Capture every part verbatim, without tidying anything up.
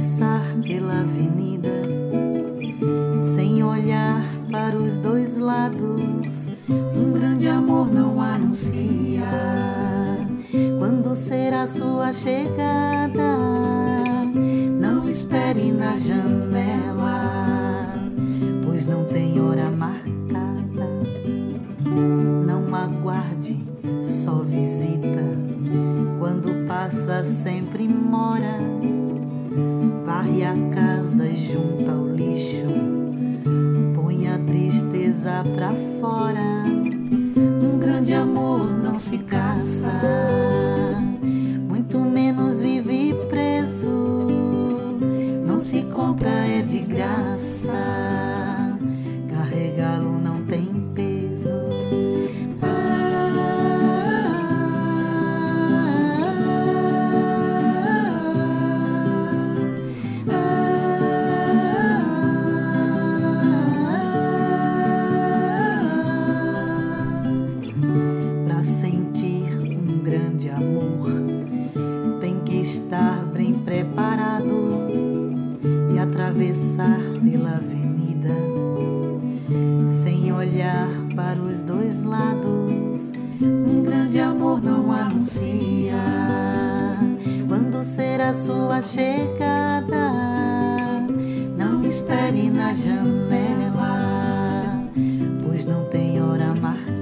atravessar pela avenida, sem olhar para os dois lados, um grande amor não anuncia quando será sua chegada. Não espere na janela, pois não tem hora marcada. Não aguarde, só visita. Quando passa sempre mora. Varre a casa e junta o lixo, põe a tristeza pra fora. Um grande amor não se caça, muito menos vive preso. Não se compra, é de graça, carregá-lo não tem peso. Para sentir um grande amor, tem que estar bem preparado e atravessar pela avenida, sem olhar para os dois lados. Um grande amor não anuncia quando será sua chegada. Não espere na janela, pois não tem hora marcada.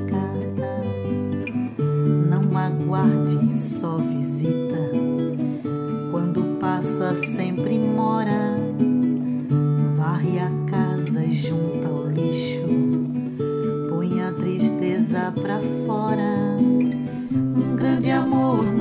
Não aguarde, só visita. Quando passa sempre mora. Varre a casa e junta o lixo, põe a tristeza pra fora. Um grande amor